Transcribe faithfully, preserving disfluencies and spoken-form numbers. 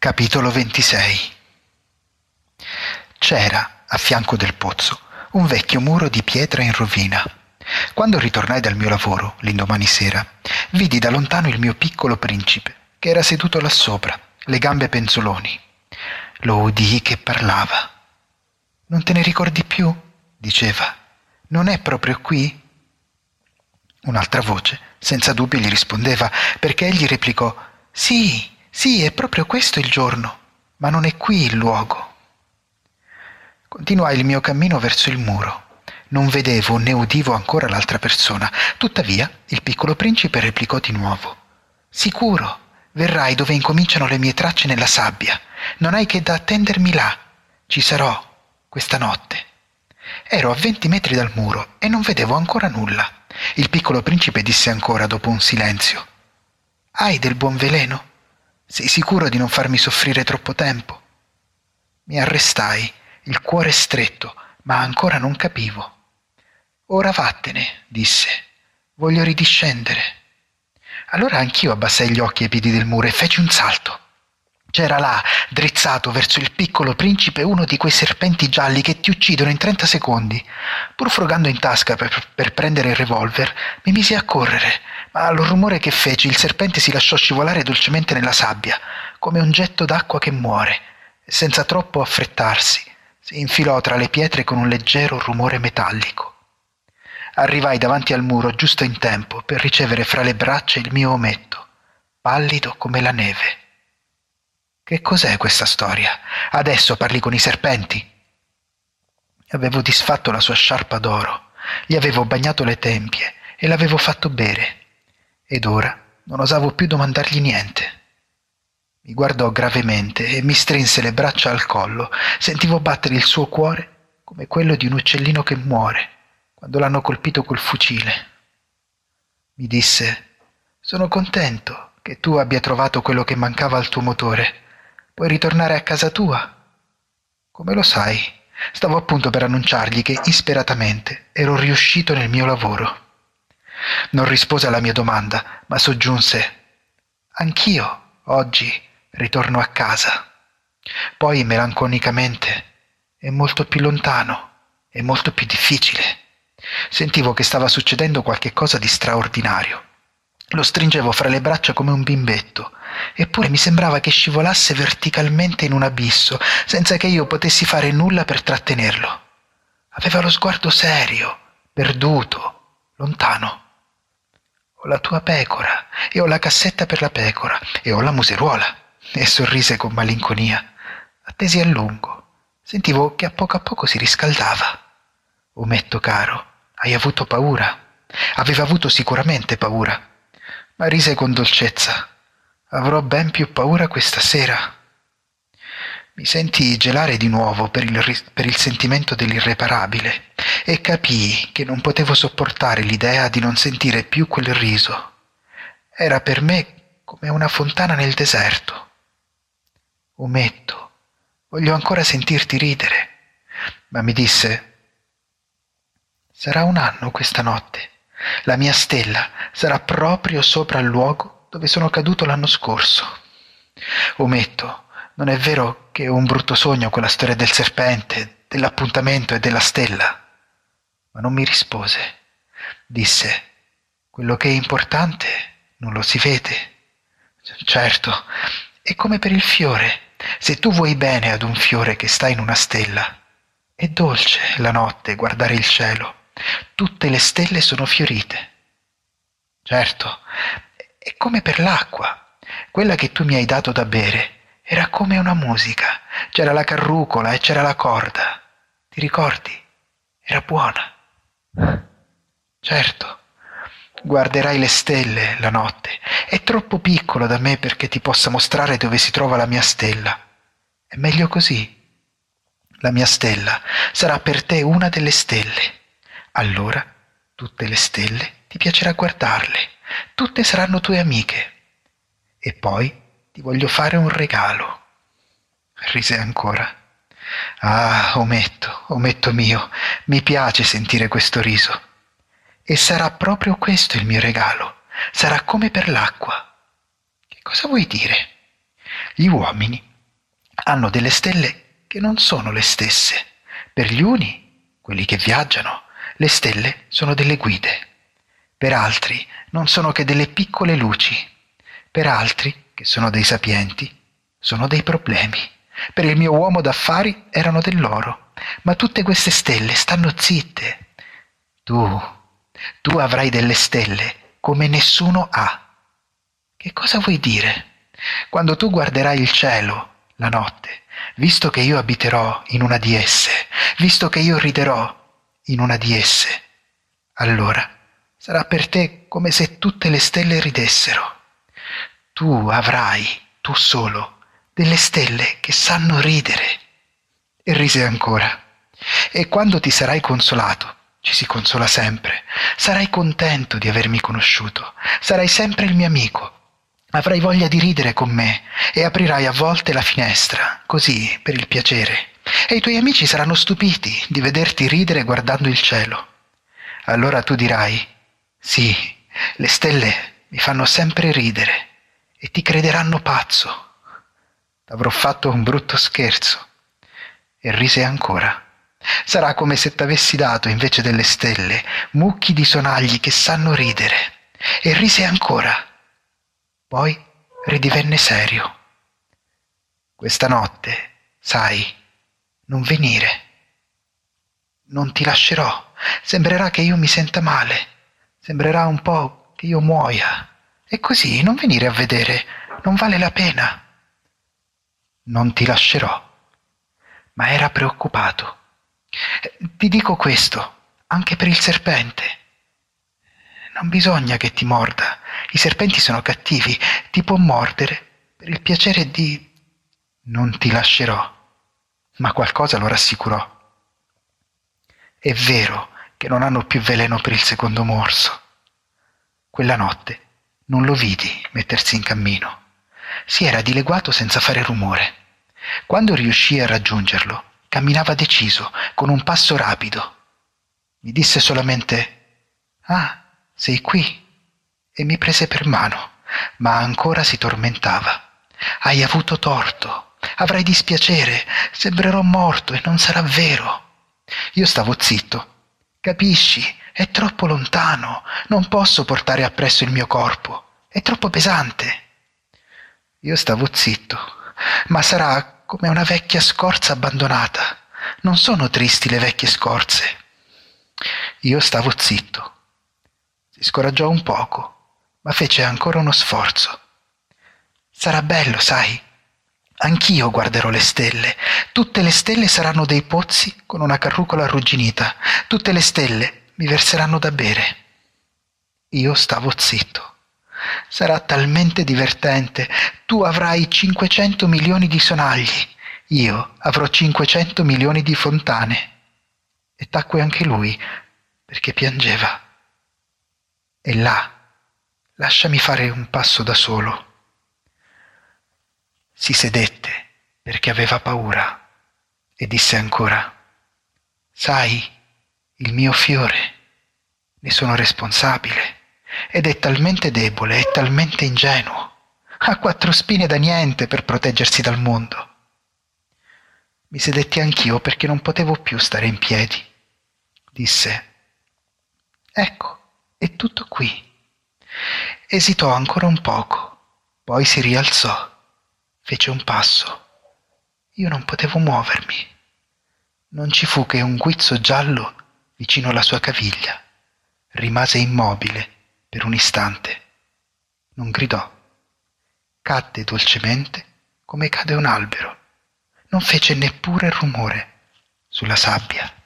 Capitolo ventisei. C'era, a fianco del pozzo, un vecchio muro di pietra in rovina. Quando ritornai dal mio lavoro, l'indomani sera, vidi da lontano il mio piccolo principe, che era seduto là sopra, le gambe penzoloni. Lo udii che parlava. «Non te ne ricordi più?» diceva. «Non è proprio qui?» Un'altra voce, senza dubbio, gli rispondeva, perché egli replicò: «Sì, sì, è proprio questo il giorno, ma non è qui il luogo». Continuai il mio cammino verso il muro. Non vedevo né udivo ancora l'altra persona. Tuttavia, il piccolo principe replicò di nuovo: «Sicuro, verrai dove incominciano le mie tracce nella sabbia. Non hai che da attendermi là. Ci sarò questa notte». Ero a venti metri dal muro e non vedevo ancora nulla. Il piccolo principe disse ancora dopo un silenzio: «Hai del buon veleno? Sei sicuro di non farmi soffrire troppo tempo?» Mi arrestai, il cuore stretto, ma ancora non capivo. «Ora vattene», disse. «Voglio ridiscendere». Allora anch'io abbassai gli occhi ai piedi del muro e feci un salto. C'era là, drizzato verso il piccolo principe, uno di quei serpenti gialli che ti uccidono in trenta secondi. Pur frugando in tasca per, per prendere il revolver, mi misi a correre, ma al rumore che feci il serpente si lasciò scivolare dolcemente nella sabbia, come un getto d'acqua che muore, e senza troppo affrettarsi si infilò tra le pietre con un leggero rumore metallico. Arrivai davanti al muro giusto in tempo per ricevere fra le braccia il mio ometto, pallido come la neve. «Che cos'è questa storia? Adesso parli con i serpenti?» Avevo disfatto la sua sciarpa d'oro, gli avevo bagnato le tempie e l'avevo fatto bere, ed ora non osavo più domandargli niente. Mi guardò gravemente e mi strinse le braccia al collo. Sentivo battere il suo cuore come quello di un uccellino che muore quando l'hanno colpito col fucile. Mi disse: «Sono contento che tu abbia trovato quello che mancava al tuo motore. Puoi ritornare a casa tua». «Come lo sai?» Stavo appunto per annunciargli che isperatamente ero riuscito nel mio lavoro. Non rispose alla mia domanda, ma soggiunse: «Anch'io oggi ritorno a casa». Poi melanconicamente: «È molto più lontano, è molto più difficile». Sentivo che stava succedendo qualche cosa di straordinario. Lo stringevo fra le braccia come un bimbetto, eppure mi sembrava che scivolasse verticalmente in un abisso, senza che io potessi fare nulla per trattenerlo. Aveva lo sguardo serio, perduto, lontano. «Ho la tua pecora, e ho la cassetta per la pecora, e ho la museruola», e sorrise con malinconia. Attesi a lungo. Sentivo che a poco a poco si riscaldava. «Ometto caro, hai avuto paura?» Aveva avuto sicuramente paura, ma rise con dolcezza. «Avrò ben più paura questa sera». Mi sentii gelare di nuovo per il, per il sentimento dell'irreparabile e capii che non potevo sopportare l'idea di non sentire più quel riso. Era per me come una fontana nel deserto. «Ometto, voglio ancora sentirti ridere». Ma mi disse: «Sarà un anno questa notte. La mia stella sarà proprio sopra il luogo dove sono caduto l'anno scorso». «Ometto, non è vero che è un brutto sogno quella storia del serpente, dell'appuntamento e della stella?» Ma non mi rispose. Disse: «Quello che è importante non lo si vede». «Certo, è come per il fiore. Se tu vuoi bene ad un fiore che sta in una stella, è dolce la notte guardare il cielo. Tutte le stelle sono fiorite». «Certo, è come per l'acqua. Quella che tu mi hai dato da bere era come una musica. C'era la carrucola e c'era la corda. Ti ricordi? Era buona». «Certo, guarderai le stelle la notte. È troppo piccolo da me perché ti possa mostrare dove si trova la mia stella. È meglio così. La mia stella sarà per te una delle stelle. Allora tutte le stelle ti piacerà guardarle, tutte saranno tue amiche. E poi ti voglio fare un regalo». Rise ancora. «Ah, ometto, ometto mio, mi piace sentire questo riso. E sarà proprio questo il mio regalo. Sarà come per l'acqua». «Che cosa vuoi dire?» «Gli uomini hanno delle stelle che non sono le stesse. Per gli uni, quelli che viaggiano, le stelle sono delle guide. Per altri non sono che delle piccole luci. Per altri, che sono dei sapienti, sono dei problemi. Per il mio uomo d'affari erano dell'oro. Ma tutte queste stelle stanno zitte. Tu, tu avrai delle stelle come nessuno ha. Che cosa vuoi dire? Quando tu guarderai il cielo, la notte, visto che io abiterò in una di esse, visto che io riderò in una di esse, allora sarà per te come se tutte le stelle ridessero. Tu avrai, tu solo, delle stelle che sanno ridere. E rise ancora. E quando ti sarai consolato, ci si consola sempre, sarai contento di avermi conosciuto, sarai sempre il mio amico. Avrai voglia di ridere con me e aprirai a volte la finestra, così, per il piacere. E i tuoi amici saranno stupiti di vederti ridere guardando il cielo. Allora tu dirai, sì, le stelle mi fanno sempre ridere e ti crederanno pazzo. T'avrò fatto un brutto scherzo. E rise ancora. Sarà come se t'avessi dato, invece delle stelle, mucchi di sonagli che sanno ridere. E rise ancora. Poi ridivenne serio. Questa notte, sai, non venire. Non ti lascerò. Sembrerà che io mi senta male. Sembrerà un po' che io muoia. E così non venire a vedere. Non vale la pena. Non ti lascerò. Ma era preoccupato. Ti dico questo, anche per il serpente. Non bisogna che ti morda. I serpenti sono cattivi. Ti può mordere per il piacere di... Non ti lascerò. Ma qualcosa lo rassicurò. È vero che non hanno più veleno per il secondo morso. Quella notte non lo vidi mettersi in cammino. Si era dileguato senza fare rumore. Quando riuscii a raggiungerlo, camminava deciso, con un passo rapido. Mi disse solamente «Ah, sei qui?» e mi prese per mano, ma ancora si tormentava. «Hai avuto torto, avrai dispiacere, sembrerò morto e non sarà vero». Io stavo zitto. «Capisci? È troppo lontano, non posso portare appresso il mio corpo, è troppo pesante». Io stavo zitto. «Ma sarà come una vecchia scorza abbandonata. Non sono tristi le vecchie scorze». Io stavo zitto. Si scoraggiò un poco, ma fece ancora uno sforzo. «Sarà bello, sai? Anch'io guarderò le stelle. Tutte le stelle saranno dei pozzi con una carrucola arrugginita. Tutte le stelle mi verseranno da bere». Io stavo zitto. «Sarà talmente divertente. Tu avrai cinquecento milioni di sonagli. Io avrò cinquecento milioni di fontane». E tacque anche lui, perché piangeva. «E là, lasciami fare un passo da solo». Si sedette, perché aveva paura, e disse ancora: «Sai, il mio fiore, ne sono responsabile. Ed è talmente debole, è talmente ingenuo. Ha quattro spine da niente per proteggersi dal mondo». Mi sedetti anch'io perché non potevo più stare in piedi. Disse: «Ecco, è tutto qui». Esitò ancora un poco, poi si rialzò, fece un passo. Io non potevo muovermi. Non ci fu che un guizzo giallo vicino alla sua caviglia. Rimase immobile per un istante. Non gridò. Cadde dolcemente come cade un albero. Non fece neppure rumore sulla sabbia.